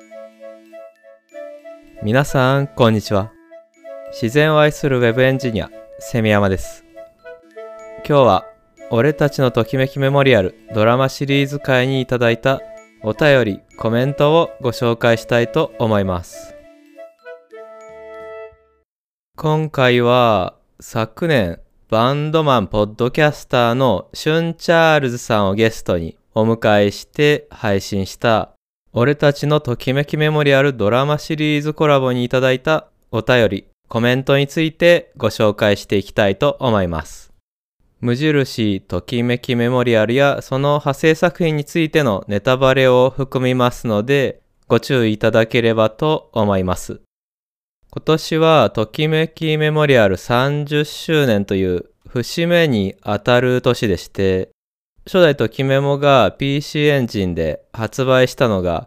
皆さんこんにちは。自然を愛するウェブエンジニアセミヤマです。今日は俺たちのときめきメモリアルドラマシリーズ会にいただいたお便りコメントをご紹介したいと思います。今回は昨年バンドマンポッドキャスターのシュンチャールズさんをゲストにお迎えして配信した俺たちのときめきメモリアルドラマシリーズコラボにいただいたお便りコメントについてご紹介していきたいと思います。無印ときめきメモリアルやその派生作品についてのネタバレを含みますのでご注意いただければと思います。今年はときめきメモリアル30周年という節目にあたる年でして、初代ときメモが PC エンジンで発売したのが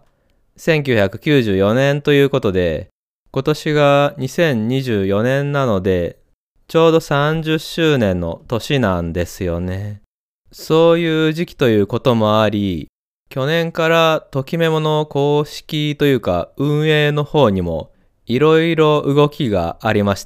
1994年ということで、今年が2024年なので、ちょうど30周年の年なんですよね。そういう時期ということもあり、去年からときメモの公式というか運営の方にもいろいろ動きがありまして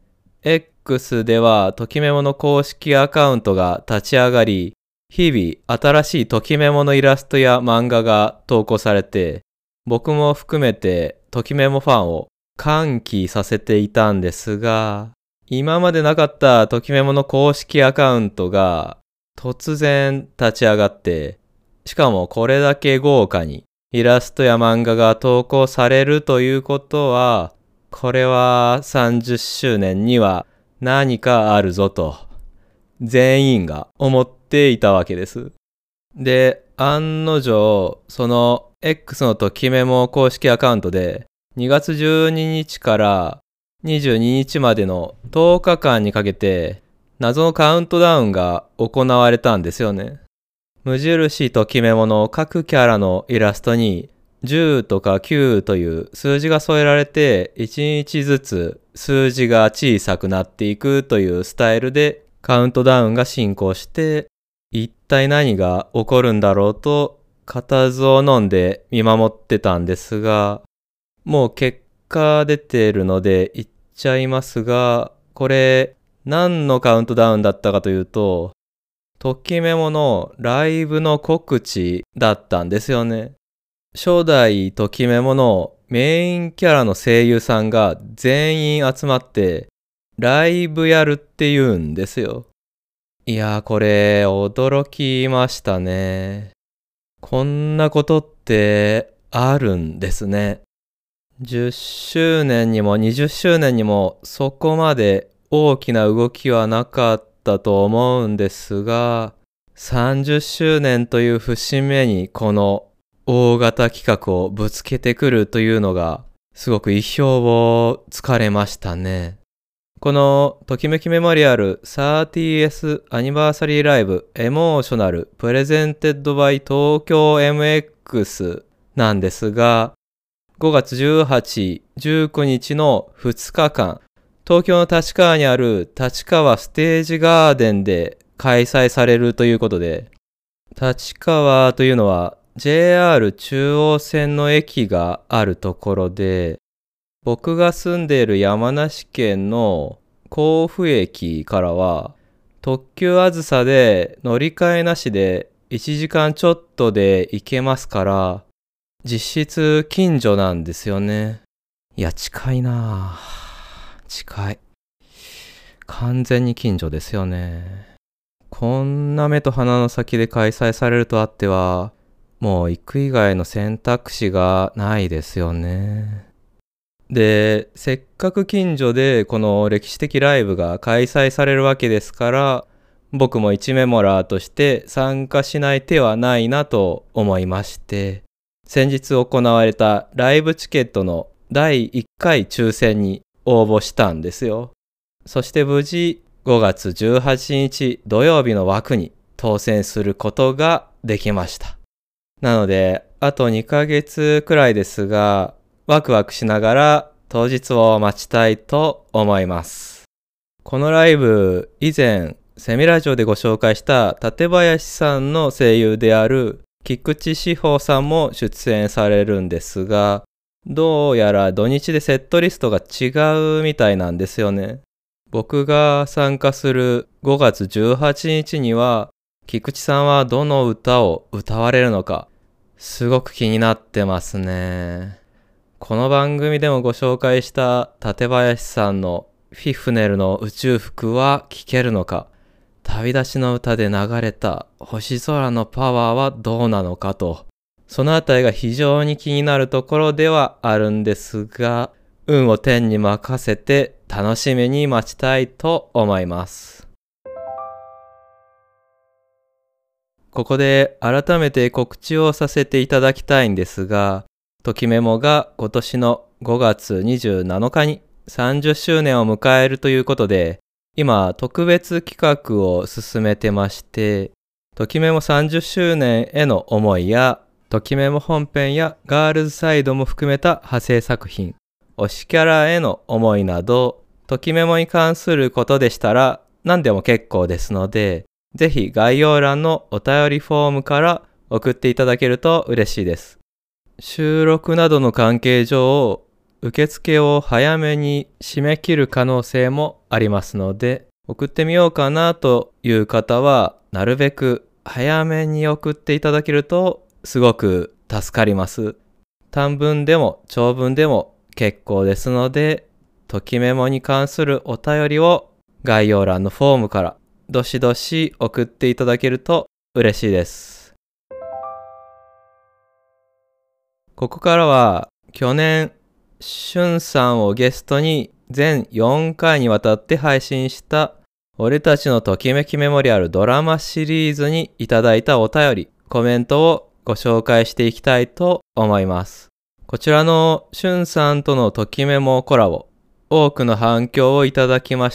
、X ではときメモの公式アカウントが立ち上がり、日々新しいときメモのイラストや漫画が投稿されて、僕も含めてときメモファンを歓喜させていたんですが、今までなかったときメモの公式アカウントが突然立ち上がって、しかもこれだけ豪華にイラストや漫画が投稿されるということは、これは30周年には何かあるぞと全員が思っていたわけです。で、案の定その X のときメモ公式アカウントで2月12日から22日までの10日間にかけて謎のカウントダウンが行われたんですよね。無印ときメモの各キャラのイラストに10とか9という数字が添えられて1日ずつ数字が小さくなっていくというスタイルでカウントダウンが進行して、一体何が起こるんだろうと固唾を飲んで見守ってたんですが、もう結果出てるので言っちゃいますが、これ何のカウントダウンだったかというと、ときメモのライブの告知だったんですよね。初代ときメモのメインキャラの声優さんが全員集まってライブやるって言うんですよ。いやー、これ驚きましたね。こんなことってあるんですね。10周年にも20周年にもそこまで大きな動きはなかったと思うんですが、30周年という節目にこの大型企画をぶつけてくるというのがすごく意表をつかれましたね。このときめきメモリアル 30th アニバーサリーライブエモーショナルプレゼンテッドバイ東京 MX なんですが、5月18、19日の2日間、東京の立川にある立川ステージガーデンで開催されるということで、立川というのは JR 中央線の駅があるところで、僕が住んでいる山梨県の甲府駅からは特急あずさで乗り換えなしで1時間ちょっとで行けますから、実質近所なんですよね。いや、近いなぁ。近い。完全に近所ですよね。こんな目と鼻の先で開催されるとあっては、もう行く以外の選択肢がないですよね。で、せっかく近所でこの歴史的ライブが開催されるわけですから、僕も一メモラーとして参加しない手はないなと思いまして、先日行われたライブチケットの第1回抽選に応募したんですよ。そして無事5月18日土曜日の枠に当選することができました。なので、あと2ヶ月くらいですが、ワクワクしながら当日を待ちたいと思います。このライブ、以前セミラジオでご紹介した館林さんの声優である菊池志保さんも出演されるんですが、 どうやら土日でセットリストが違うみたいなんですよね。僕が参加する5月18日には、菊池さんはどの歌を歌われるのか、すごく気になってますね。この番組でもご紹介した館林さんのフィフネルの宇宙服は聴けるのか、旅立ちの歌で流れた星空のパワーはどうなのかと、そのあたりが非常に気になるところではあるんですが、運を天に任せて楽しみに待ちたいと思います。ここで改めて告知をさせていただきたいんですが、ときメモが今年の5月27日に30周年を迎えるということで、今特別企画を進めてまして、ときメモ30周年への思いや、ときメモ本編やガールズサイドも含めた派生作品、推しキャラへの思いなど、ときメモに関することでしたら何でも結構ですので、ぜひ概要欄のお便りフォームから送っていただけると嬉しいです。収録などの関係上、受付を早めに締め切る可能性もありますので、送ってみようかなという方は、なるべく早めに送っていただけるとすごく助かります。短文でも長文でも結構ですので、ときメモに関するお便りを概要欄のフォームからどしどし送っていただけると嬉しいです。ここからは去年しゅんさんをゲストに全4回にわたって配信した俺たちのときめきメモリアルドラマシリーズにいただいたお便り、コメントをご紹介していきたいと思います。こちらのしゅんさんとのときメモコラボ、多くの反響をいただきまして、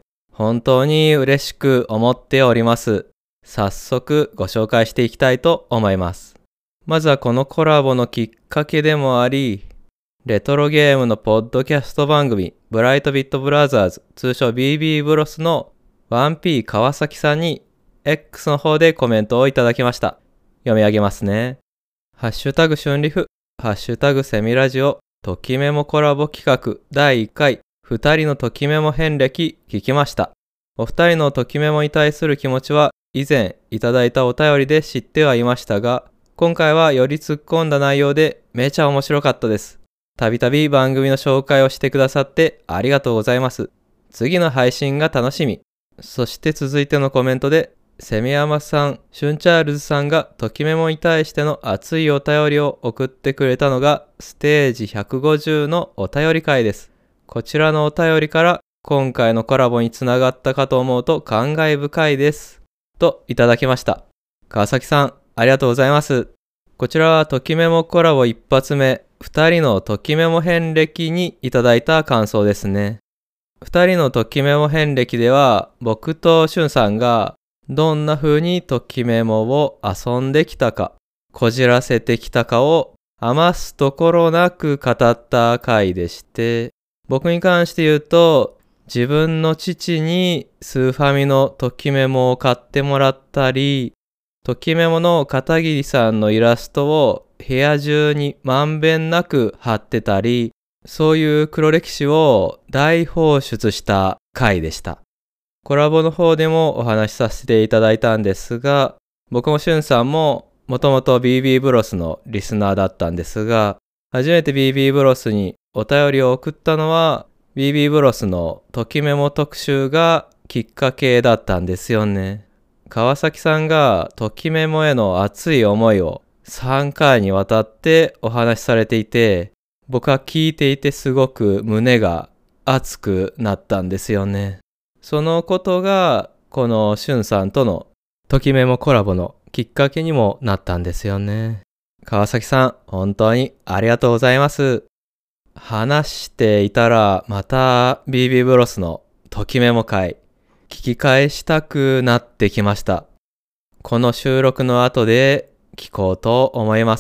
本当に嬉しく思っております。早速ご紹介していきたいと思います。まずはこのコラボのきっかけでもあり、レトロゲームのポッドキャスト番組、ブライトビットブラザーズ、通称 BB ブロスの 1P 川崎さんに X の方でコメントをいただきました。読み上げますね。ハッシュタグ春リフ、ハッシュタグセミラジオ、ときメモコラボ企画第1回、2人のときメモ遍歴聞きました。お二人のときメモに対する気持ちは以前いただいたお便りで知ってはいましたが、今回はより突っ込んだ内容でめちゃ面白かったです。たびたび番組の紹介をしてくださってありがとうございます。次の配信が楽しみ。そして続いてのコメントで、セミヤマさん、シュンチャールズさんがときメモに対しての熱いお便りを送ってくれたのがステージ150のお便り会です。こちらのお便りから今回のコラボにつながったかと思うと感慨深いです。といただきました。川崎さん、ありがとうございます。こちらはときメモコラボ一発目、2人のときメモ遍歴にいただいた感想ですね。2人のときメモ遍歴では、僕としゅんさんがどんな風にときメモを遊んできたか、こじらせてきたかを余すところなく語った回でして、僕に関して言うと、自分の父にスーファミのときメモを買ってもらったり、ときメモの片桐さんのイラストを部屋中にまんべんなく貼ってたり、そういう黒歴史を大放出した回でした。コラボの方でもお話しさせていただいたんですが、僕もしゅんさんももともと BB ブロスのリスナーだったんですが、初めて BB ブロスにお便りを送ったのは BB ブロスのときメモ特集がきっかけだったんですよね。川崎さんがときメモへの熱い思いを3回にわたってお話しされていて、僕は聞いていてすごく胸が熱くなったんですよね。そのことがこのしゅんさんとのときメモコラボのきっかけにもなったんですよね。川崎さん、本当にありがとうございます。話していたらまた BB ブロスのときメモ会聞き返したくなってきました。この収録の後で聞こうと思います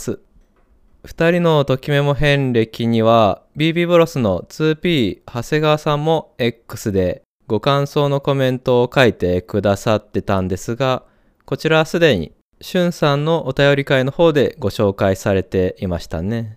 。2人のときメモ遍歴には BB ブロスの 2P 長谷川さんも X でご感想のコメントを書いてくださってたんですが、こちらはすでにしゅんさんのお便り会の方でご紹介されていましたね。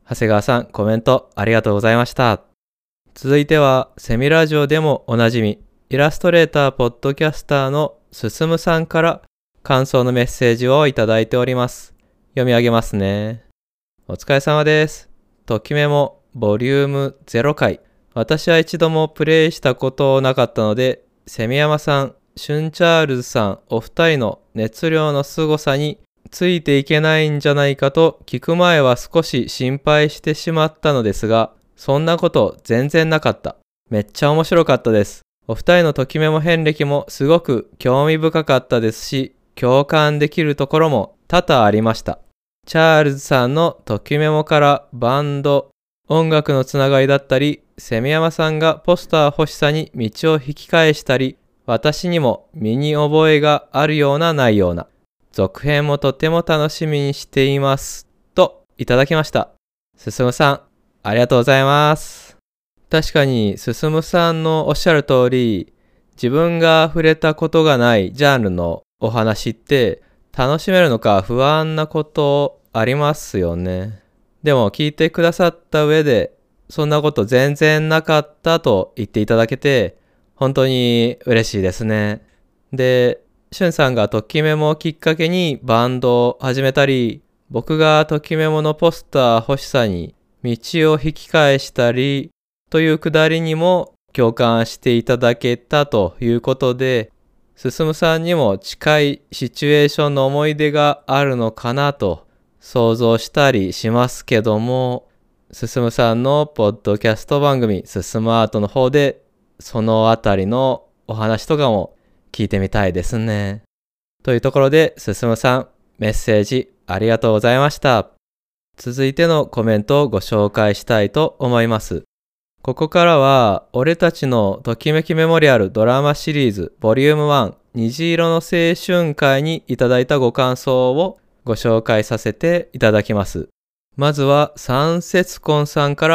長谷川さん、コメントありがとうございました。続いては、セミラジオでもおなじみ、イラストレーターポッドキャスターのすすむさんから感想のメッセージをいただいております。読み上げますね。お疲れ様です。ときメモボリューム0回。私は一度もプレイしたことなかったので、セミヤマさん、シュンチャールズさんお二人の熱量の凄さについていけないんじゃないかと聞く前は少し心配してしまったのですが、そんなこと全然なかった。めっちゃ面白かったです。お二人のときメモ遍歴もすごく興味深かったですし、共感できるところも多々ありました。チャールズさんのときメモからバンド、音楽のつながりだったり、セミヤマさんがポスター欲しさに道を引き返したり、私にも身に覚えがあるようなないような、続編もとても楽しみにしています。といただきました。すすむさん、ありがとうございます。確かに、すすむさんのおっしゃる通り、自分が触れたことがないジャンルのお話って楽しめるのか不安なことありますよね。でも聞いてくださった上で、そんなこと全然なかったと言っていただけて、本当に嬉しいですね。で、しゅんさんがときメモをきっかけにバンドを始めたり、僕がときメモのポスター欲しさに道を引き返したり、というくだりにも共感していただけたということで、すすむさんにも近いシチュエーションの思い出があるのかなと想像したりしますけども、すすむさんのポッドキャスト番組すすむアートの方でそのあたりのお話とかも聞いてみたいですね。というところで、すすむさんメッセージありがとうございました。続いてのコメントをご紹介したいと思います。ここからは、俺たちのときめきメモリアルドラマシリーズボリューム1虹色の青春会にいただいたご感想をご紹介させていただきます。まずは、三節婚さんから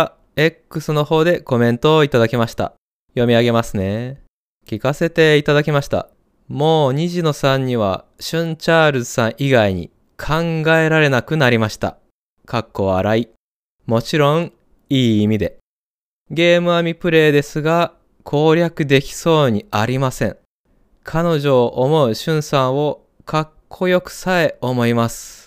X の方でコメントをいただきました。読み上げますね。聞かせていただきました。もう虹野さんには、シュンチャールズさん以外に考えられなくなりました。かっこ笑い。もちろん、いい意味で。ゲーム編みプレイですが、攻略できそうにありません。彼女を思うしゅんさんをかっこよくさえ思います。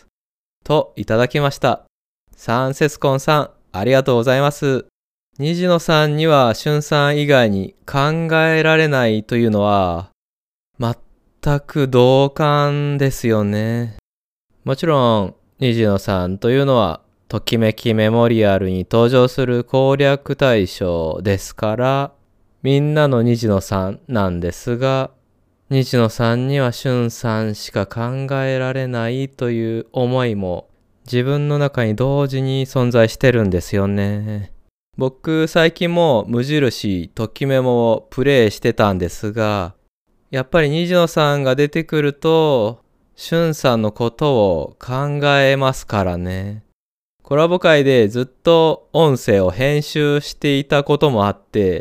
といただきました。サンセスコンさん、ありがとうございます。虹野さんにはしゅんさん以外に考えられないというのは、全く同感ですよね。もちろん、虹野さんというのは、ときめきメモリアルに登場する攻略対象ですから、みんなの虹野さんなんですが、虹野さんにはしゅんさんしか考えられないという思いも自分の中に同時に存在してるんですよね。僕最近も無印ときメモをプレイしてたんですが、やっぱり虹野さんが出てくると、しゅんさんのことを考えますからね。コラボ会でずっと音声を編集していたこともあって、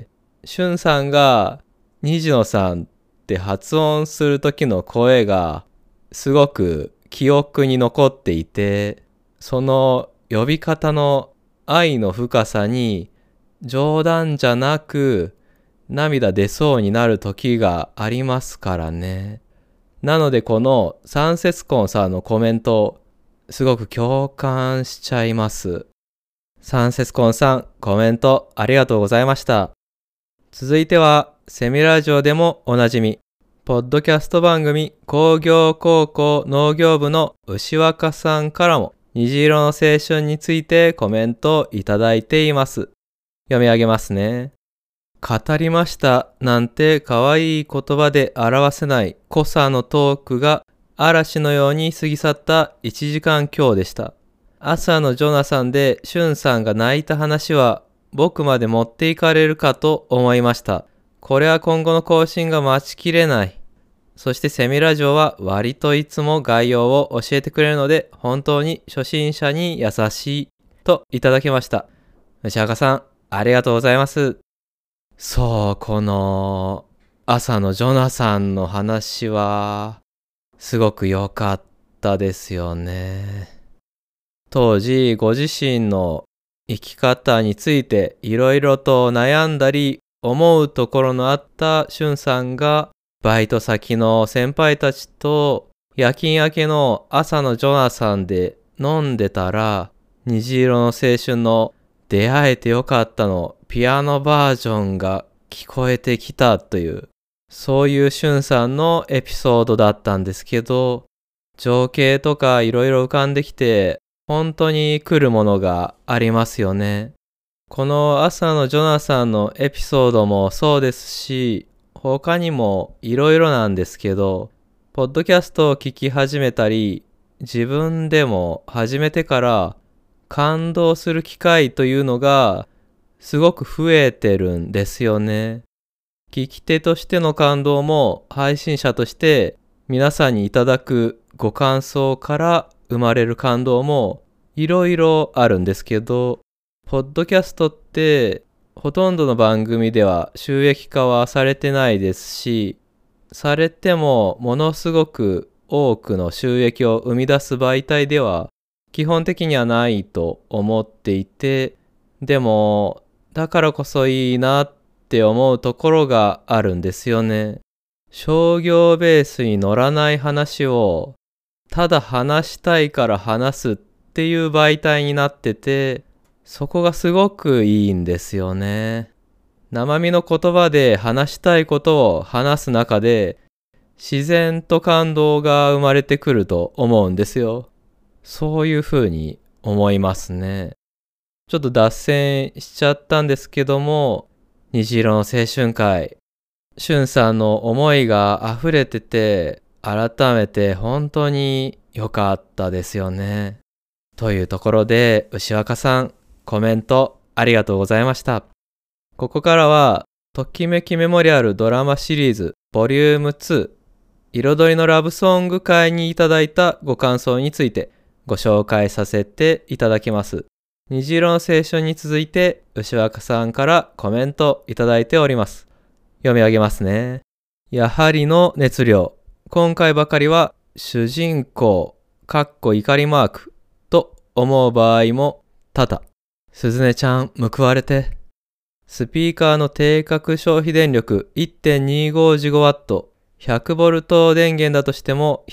しゅんさんが虹野さんって発音する時の声がすごく記憶に残っていて、その呼び方の愛の深さに冗談じゃなく涙出そうになる時がありますからね。なのでこのサンセスコンさんのコメント、すごく共感しちゃいます。サンセスコンさん、コメントありがとうございました。続いては、セミラジオでもおなじみ、ポッドキャスト番組工業高校農業部の牛若さんからも、虹色の青春についてコメントをいただいています。読み上げますね。語りましたなんて可愛い言葉で表せない濃さのトークが嵐のように過ぎ去った1時間強でした。朝のジョナサンでシュンさんが泣いた話は僕まで持っていかれるかと思いました。これは今後の更新が待ちきれない。そしてセミラジオは割といつも概要を教えてくれるので本当に初心者に優しいといただきました。牛若さん、ありがとうございます。そう、この朝のジョナサンの話はすごく良かったですよね。当時ご自身の生き方についていろいろと悩んだり思うところのあったしゅんさんがバイト先の先輩たちと夜勤明けの朝のジョナサンで飲んでたら虹色の青春の出会えてよかったのピアノバージョンが聞こえてきたというそういうしゅんさんのエピソードだったんですけど情景とかいろいろ浮かんできて本当に来るものがありますよね。この朝のジョナサンのエピソードもそうですし他にもいろいろなんですけどポッドキャストを聞き始めたり自分でも始めてから感動する機会というのがすごく増えてるんですよね。聞き手としての感動も配信者として皆さんにいただくご感想から生まれる感動もいろいろあるんですけど、ポッドキャストってほとんどの番組では収益化はされてないですし、されてもものすごく多くの収益を生み出す媒体では基本的にはないと思っていて、でもだからこそいいなって思うところがあるんですよね。商業ベースに乗らない話をただ話したいから話すっていう媒体になってて、そこがすごくいいんですよね。生身の言葉で話したいことを話す中で自然と感動が生まれてくると思うんですよ。そういうふうに思いますね。ちょっと脱線しちゃったんですけども、虹色の青春会、しゅんさんの思いが溢れてて、改めて本当に良かったですよね。というところで、牛若さん、コメントありがとうございました。ここからは、ときめきメモリアルドラマシリーズボリューム2、彩りのラブソング会にいただいたご感想についてご紹介させていただきます。虹色の青春に続いて、牛若さんからコメントいただいております。読み上げますね。やはりの熱量。今回ばかりは主人公、怒りマークと思う場合も多々。すずねちゃん報われて。スピーカーの定格消費電力 1.25GW、100V 電源だとしても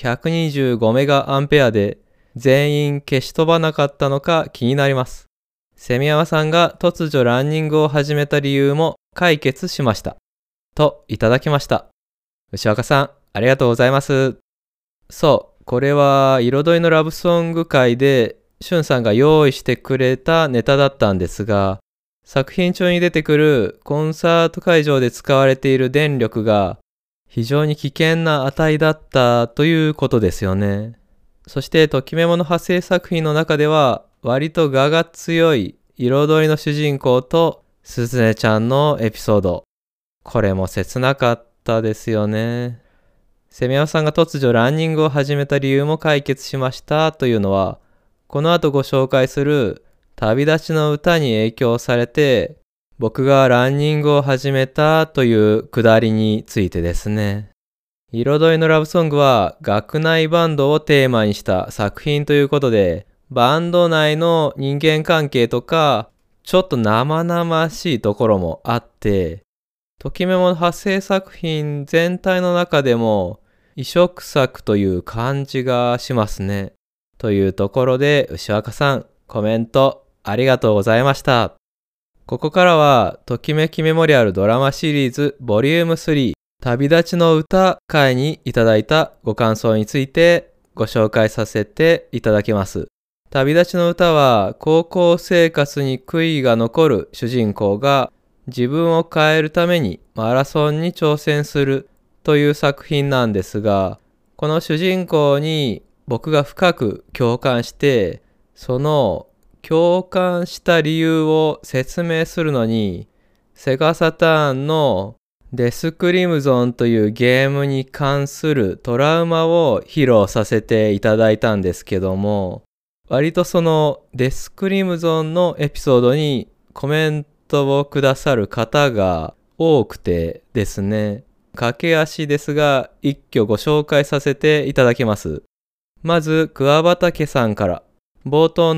125MA で全員消し飛ばなかったのか気になります。セミヤマさんが突如ランニングを始めた理由も解決しました。といただきました。牛若さん、ありがとうございます。そう、これは彩りのラブソング会でしゅんさんが用意してくれたネタだったんですが、作品中に出てくるコンサート会場で使われている電力が非常に危険な値だったということですよね。そしてときめもの派生作品の中では割と我が強い彩りの主人公とすずねちゃんのエピソード。これも切なかったですよね。セミヤマさんが突如ランニングを始めた理由も解決しましたというのは、この後ご紹介する旅立ちの歌に影響されて僕がランニングを始めたというくだりについてですね。彩りのラブソングは学内バンドをテーマにした作品ということで、バンド内の人間関係とかちょっと生々しいところもあって、ときめもの派生作品全体の中でも異色作という感じがしますね。というところで牛若さん、コメントありがとうございました。ここからはときめきメモリアルドラマシリーズボリューム3、旅立ちの歌会にいただいたご感想についてご紹介させていただきます。旅立ちの歌は高校生活に悔いが残る主人公が自分を変えるためにマラソンに挑戦するという作品なんですが、この主人公に僕が深く共感して、その共感した理由を説明するのに、セガサターンのデスクリムゾンというゲームに関するトラウマを披露させていただいたんですけども、割とそのデスクリムゾンのエピソードにコメントをくださる方が多くてですね、駆け足ですが一挙ご紹介させていただきます。まず桑畑さんから、冒頭の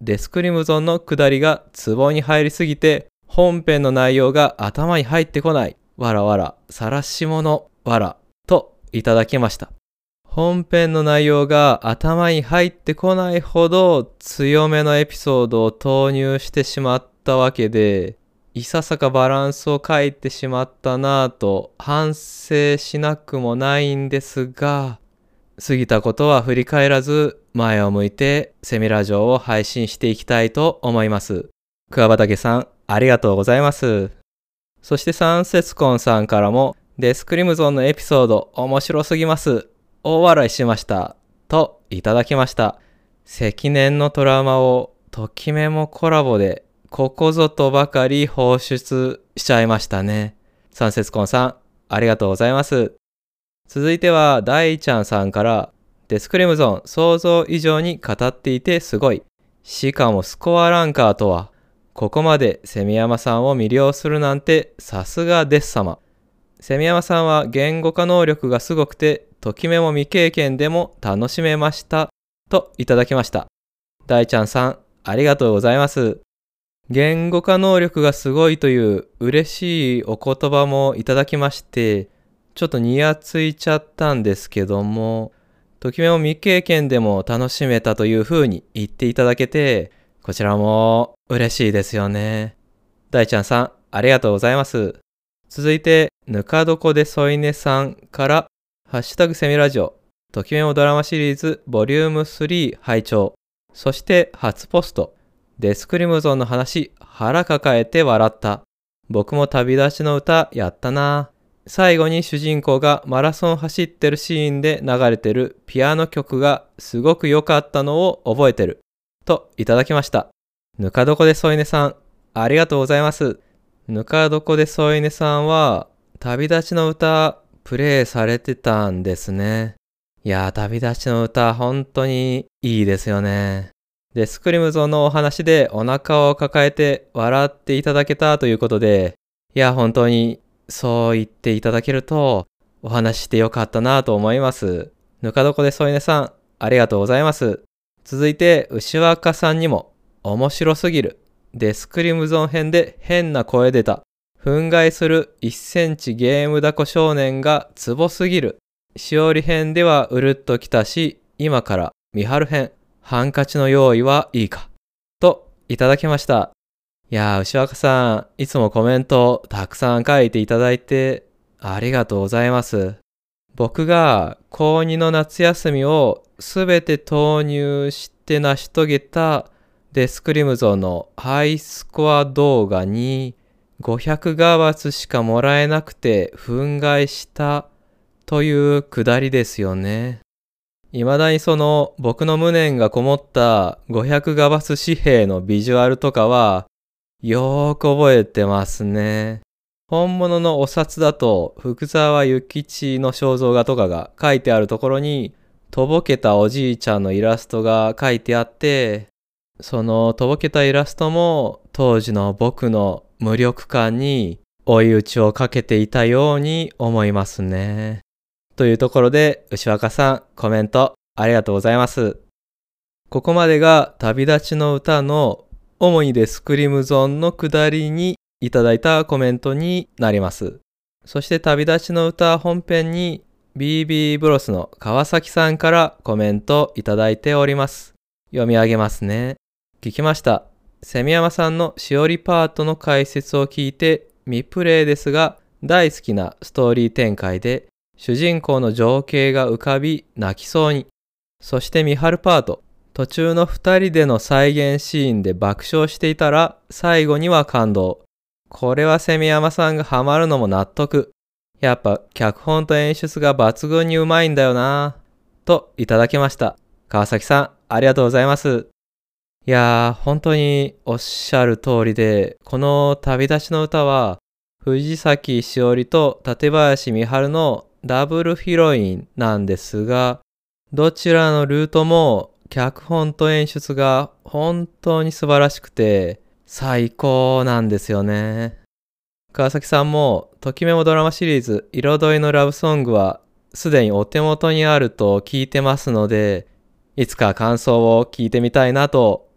デスクリムゾンの下りがツボに入りすぎて、本編の内容が頭に入ってこない。わらわら、晒し者、わら、といただきました。本編の内容が頭に入ってこないほど強めのエピソードを投入してしまったわけで、いささかバランスを欠いてしまったなぁと反省しなくもないんですが、過ぎたことは振り返らず前を向いてセミラジオを配信していきたいと思います。桑畑さん、ありがとうございます。そして三節コンさんからもデスクリムゾンのエピソード面白すぎます。大笑いしました。といただきました。積年のトラウマをときめもコラボでここぞとばかり放出しちゃいましたね。三節コンさん、ありがとうございます。続いては大ちゃんさんからデスクリムゾン想像以上に語っていてすごい。しかもスコアランカーとは。ここまでセミヤマさんを魅了するなんてさすがです様。セミヤマさんは言語化能力がすごくてときめも未経験でも楽しめましたといただきました。大ちゃんさんありがとうございます。言語化能力がすごいという嬉しいお言葉もいただきましてちょっとニヤついちゃったんですけどもときめも未経験でも楽しめたというふうに言っていただけてこちらも嬉しいですよね。大ちゃんさんありがとうございます。続いてぬか床で添い寝さんからハッシュタグセミラジオときめもドラマシリーズボリューム3拝聴そして初ポストデスクリムゾンの話腹抱えて笑った僕も旅立ちの歌やったな最後に主人公がマラソン走ってるシーンで流れてるピアノ曲がすごく良かったのを覚えてるといただきました。ぬか床で添い寝さんありがとうございます。ぬか床で添い寝さんは旅立ちの歌プレイされてたんですね。いやー旅立ちの歌本当にいいですよね。デスクリムゾンのお話でお腹を抱えて笑っていただけたということでいや本当にそう言っていただけるとお話してよかったなと思います。ぬか床で添い寝さんありがとうございます。続いて牛若さんにも面白すぎるデスクリムゾン編で変な声出た憤慨する1センチゲームダコ少年がツボすぎるしおり編ではうるっときたし今からみはる編ハンカチの用意はいいかといただきました。いやー牛若さんいつもコメントたくさん書いていただいてありがとうございます。僕が高2の夏休みをすべて投入して成し遂げたデスクリムゾンのハイスコア動画に500ガバツしかもらえなくて憤慨したというくだりですよね。未だにその僕の無念がこもった500ガバツ紙幣のビジュアルとかはよーく覚えてますね。本物のお札だと福沢諭吉の肖像画とかが書いてあるところにとぼけたおじいちゃんのイラストが書いてあってそのとぼけたイラストも当時の僕の無力感に追い打ちをかけていたように思いますね。というところで牛若さんコメントありがとうございます。ここまでが旅立ちの歌の主にデスクリムゾンの下りにいただいたコメントになります。そして旅立ちの歌本編に BB ブロスの川崎さんからコメントいただいております。読み上げますね。聞きました。セミヤマさんのしおりパートの解説を聞いて未プレイですが大好きなストーリー展開で主人公の情景が浮かび泣きそうに。そしてミハルパート。途中の2人での再現シーンで爆笑していたら最後には感動。これはセミヤマさんがハマるのも納得。やっぱ脚本と演出が抜群にうまいんだよなぁ。といただきました。川崎さんありがとうございます。いやー本当におっしゃる通りでこの旅立ちの歌は藤崎しおりと館林美晴のダブルヒロインなんですがどちらのルートも脚本と演出が本当に素晴らしくて最高なんですよね。川崎さんもときめもドラマシリーズ彩りのラブソングはすでにお手元にあると聞いてますのでいつか感想を聞いてみたいなと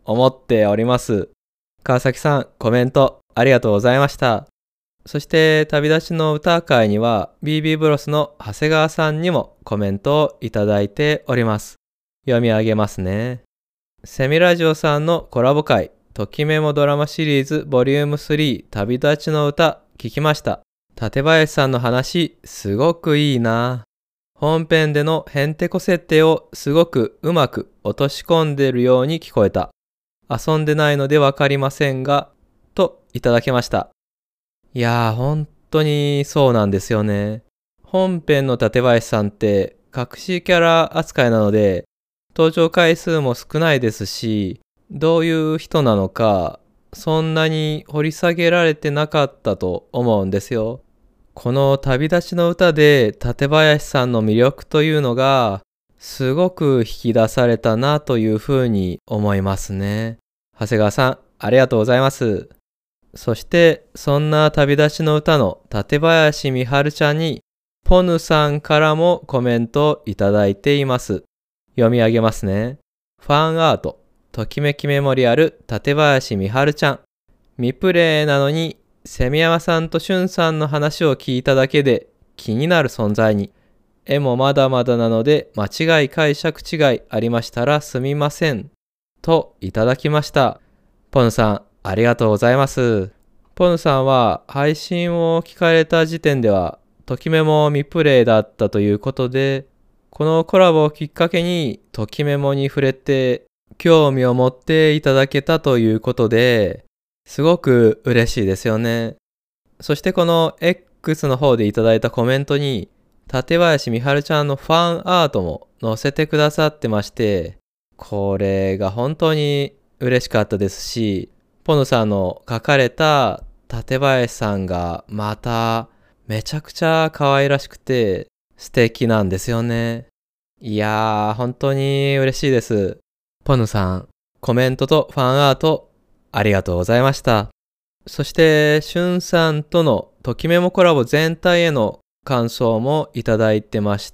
思っております。川崎さん、コメントありがとうございました。そして旅立ちの歌会には BB ブロスの長谷川さんにもコメントをいただいております。読み上げますね。セミラジオさんのコラボ会、ときメモドラマシリーズボリューム3旅立ちの歌聞きました。館林さんの話すごくいいな。本編でのヘンテコ設定をすごくうまく落とし込んでるように聞こえた。遊んでないのでわかりませんが、といただきました。いやー、本当にそうなんですよね。本編の館林さんって隠しキャラ扱いなので、登場回数も少ないですし、どういう人なのか、そんなに掘り下げられてなかったと思うんですよ。この旅立ちの歌で館林さんの魅力というのが、すごく引き出されたなというふうに思いますね。長谷川さん、ありがとうございます。そして、そんな旅立ちの歌の館林美春ちゃんに、ポヌさんからもコメントをいただいています。読み上げますね。ファンアート、ときめきメモリアル、館林美春ちゃん。未プレイなのに、セミヤマさんとシュンさんの話を聞いただけで気になる存在に。絵もまだまだなので、間違い解釈違いありましたらすみません。といただきました。ポヌさん、ありがとうございます。ポヌさんは配信を聞かれた時点では、ときメモ未プレイだったということで、このコラボをきっかけにときメモに触れて興味を持っていただけたということで、すごく嬉しいですよね。そしてこの X の方でいただいたコメントに、館林美春ちゃんのファンアートも載せてくださってまして、これが本当に嬉しかったですし、ポヌさんの書かれた館林さんがまためちゃくちゃ可愛らしくて素敵なんですよね。いやー、本当に嬉しいです。ポヌさん、コメントとファンアートありがとうございました。そして、シュンさんとのときメモコラボ全体への感想もいただいてまして、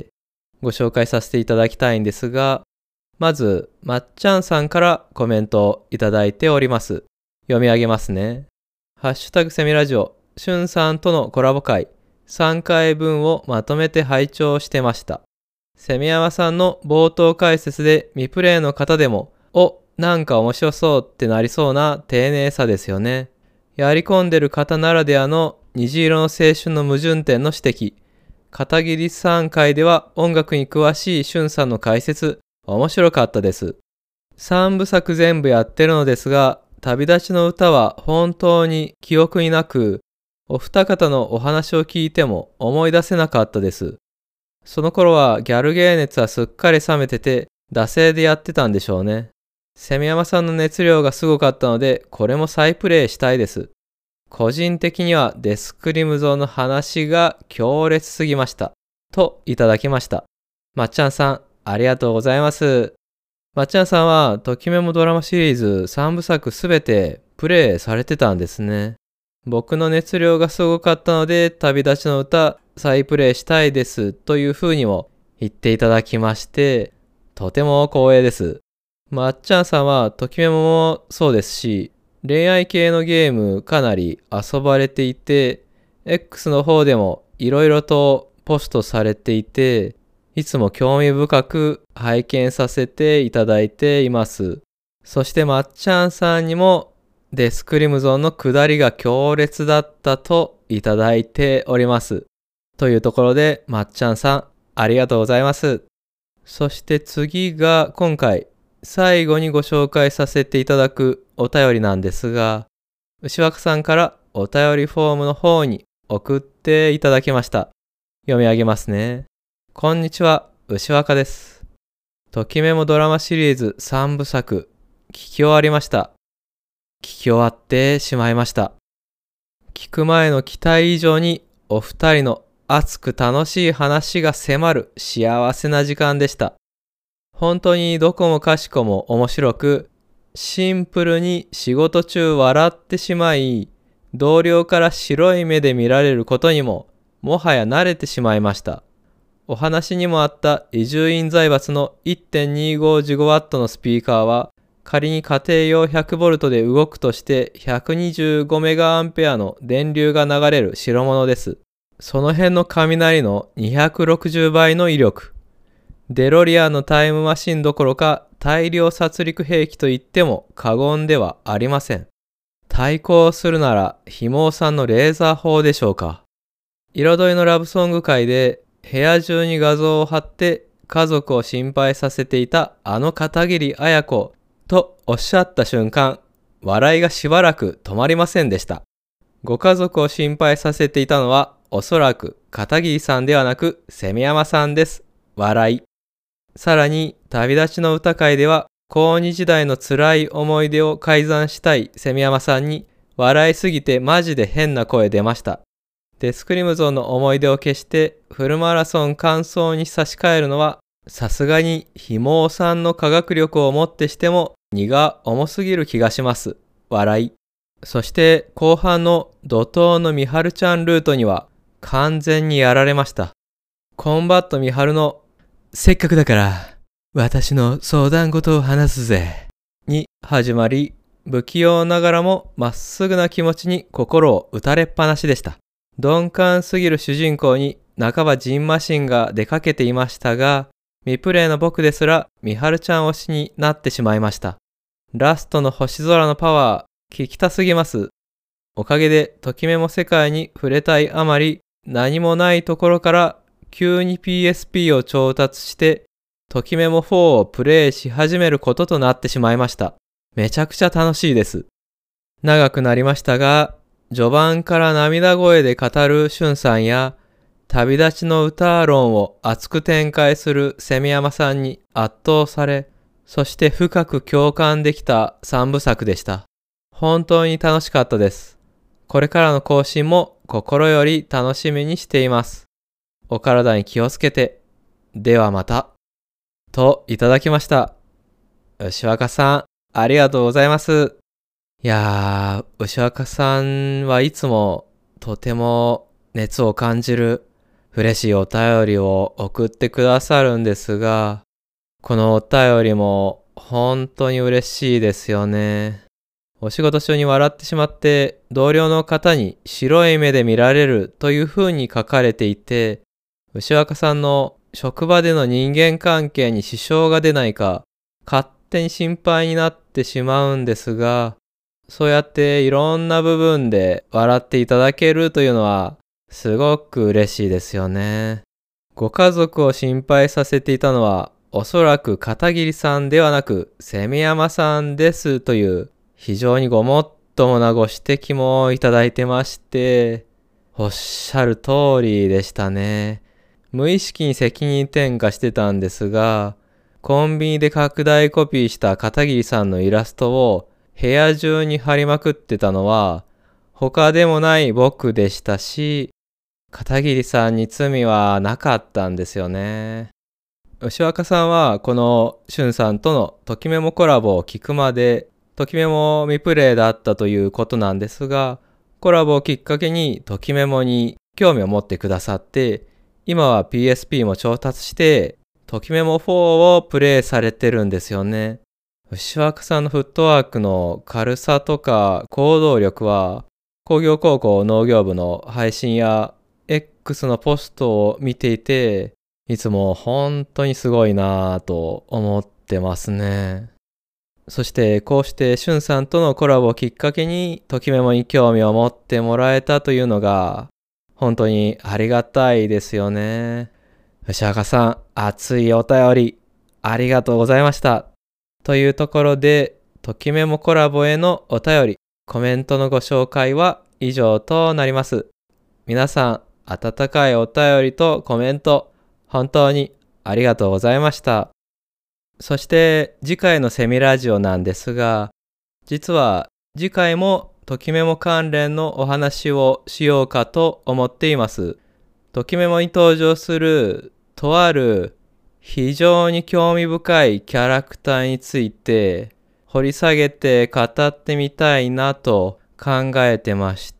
ご紹介させていただきたいんですが、まず、まっちゃんさんからコメントをいただいております。読み上げますね。ハッシュタグセミラジオ、しゅんさんとのコラボ会、3回分をまとめて拝聴してました。セミヤマさんの冒頭解説で未プレイの方でも、なんか面白そうってなりそうな丁寧さですよね。やり込んでる方ならではの虹色の青春の矛盾点の指摘。片桐さん回では音楽に詳しいしゅんさんの解説、面白かったです。3部作全部やってるのですが、旅立ちの歌は本当に記憶になく、お二方のお話を聞いても思い出せなかったです。その頃はギャルゲー熱はすっかり冷めてて、惰性でやってたんでしょうね。セミヤマさんの熱量がすごかったので、これも再プレイしたいです。個人的にはデスクリムゾンの話が強烈すぎました。といただきました。まっちゃんさん、ありがとうございます。まっちゃんさんは、ときメモドラマシリーズ3部作すべてプレイされてたんですね。僕の熱量がすごかったので、旅立ちの歌再プレイしたいですという風にも言っていただきまして、とても光栄です。まっちゃんさんは、ときメモもそうですし、恋愛系のゲームかなり遊ばれていて、X の方でもいろいろとポストされていて、いつも興味深く拝見させていただいています。そしてまっちゃんさんにもデスクリムゾンの下りが強烈だったといただいております。というところでまっちゃんさんありがとうございます。そして次が今回最後にご紹介させていただくお便りなんですが、牛若さんからお便りフォームの方に送っていただきました。読み上げますね。こんにちは、牛若です。ときメモドラマシリーズ3部作、聞き終わりました。聞き終わってしまいました。聞く前の期待以上にお二人の熱く楽しい話が迫る幸せな時間でした。本当にどこもかしこも面白く、シンプルに仕事中笑ってしまい、同僚から白い目で見られることにも、もはや慣れてしまいました。お話にもあった伊集院財閥の 1.25 ジゴワットのスピーカーは仮に家庭用 100V で動くとして125メガアンペアの電流が流れる代物です。その辺の雷の260倍の威力。デロリアンのタイムマシンどころか大量殺戮兵器と言っても過言ではありません。対抗するならひもさんのレーザー砲でしょうか。彩りのラブソング界で部屋中に画像を貼って家族を心配させていたあの片桐綾子とおっしゃった瞬間、笑いがしばらく止まりませんでした。ご家族を心配させていたのはおそらく片桐さんではなく蝉山さんです。笑い。さらに旅立ちの歌会では高2時代の辛い思い出を改ざんしたい蝉山さんに笑いすぎてマジで変な声出ました。デスクリムゾンの思い出を消してフルマラソン完走に差し替えるのはさすがにひもさんの科学力をもってしても荷が重すぎる気がします。笑い。そして後半の怒涛のみはるちゃんルートには完全にやられました。コンバットみはるのせっかくだから私の相談事を話すぜに始まり、不器用ながらもまっすぐな気持ちに心を打たれっぱなしでした。鈍感すぎる主人公に半ばジンマシンが出かけていましたが、未プレイの僕ですらみはるちゃん推しになってしまいました。ラストの星空のパワー聞きたすぎます。おかげでときめも世界に触れたいあまり、何もないところから急に PSP を調達してときメモ4をプレイし始めることとなってしまいました。めちゃくちゃ楽しいです。長くなりましたが、序盤から涙声で語るしゅんさんや旅立ちの歌論を熱く展開する蝉山さんに圧倒され、そして深く共感できた3部作でした。本当に楽しかったです。これからの更新も心より楽しみにしています。お体に気をつけて。ではまた。といただきました。牛若さん、ありがとうございます。いやー、牛若さんはいつもとても熱を感じる嬉しいお便りを送ってくださるんですが、このお便りも本当に嬉しいですよね。お仕事中に笑ってしまって同僚の方に白い目で見られるという風に書かれていて、牛若さんの職場での人間関係に支障が出ないか勝手に心配になってしまうんですが、そうやっていろんな部分で笑っていただけるというのはすごく嬉しいですよね。ご家族を心配させていたのはおそらく片桐さんではなく蝉山さんですという非常にごもっともなご指摘もいただいてまして、おっしゃる通りでしたね。無意識に責任転嫁してたんですが、コンビニで拡大コピーした片桐さんのイラストを部屋中に貼りまくってたのは他でもない僕でしたし、片桐さんに罪はなかったんですよね。牛若さんはこのしゅんさんとのときメモコラボを聞くまでときメモ未プレイだったということなんですが、コラボをきっかけにときメモに興味を持ってくださって、今は PSP も調達してときメモ4をプレイされてるんですよね。牛若さんのフットワークの軽さとか行動力は工業高校農業部の配信や X のポストを見ていて、いつも本当にすごいなぁと思ってますね。そしてこうしてしゅんさんとのコラボをきっかけにときメモに興味を持ってもらえたというのが本当にありがたいですよね。牛若さん、熱いお便りありがとうございました。というところで、ときメモコラボへのお便り、コメントのご紹介は以上となります。皆さん、温かいお便りとコメント、本当にありがとうございました。そして次回のセミラジオなんですが、実は次回もときメモ関連のお話をしようかと思っています。ときメモに登場するとある非常に興味深いキャラクターについて掘り下げて語ってみたいなと考えてまして、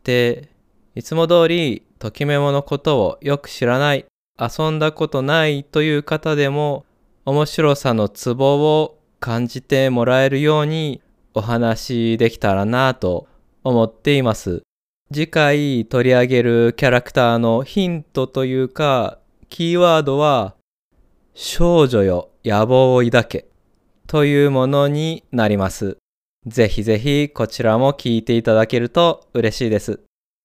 いつも通りときメモのことをよく知らない、遊んだことないという方でも面白さのツボを感じてもらえるようにお話できたらなと思っています。次回取り上げるキャラクターのヒントというかキーワードは少女よ野望を抱けというものになります。ぜひぜひこちらも聞いていただけると嬉しいです。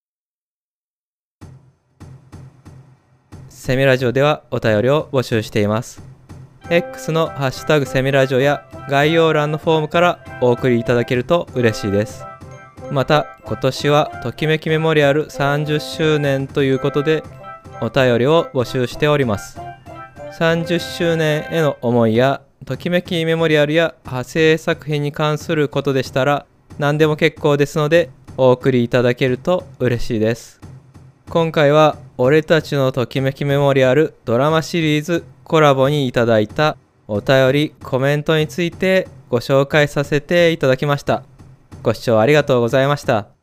セミラジオではお便りを募集しています。X のハッシュタグセミラジオや概要欄のフォームからお送りいただけると嬉しいです。また今年はときめきメモリアル30周年ということでお便りを募集しております。30周年への思いやときめきメモリアルや派生作品に関することでしたら何でも結構ですのでお送りいただけると嬉しいです。今回は俺たちのときめきメモリアルドラマシリーズコラボにいただいたお便りコメントについてご紹介させていただきました。ご視聴ありがとうございました。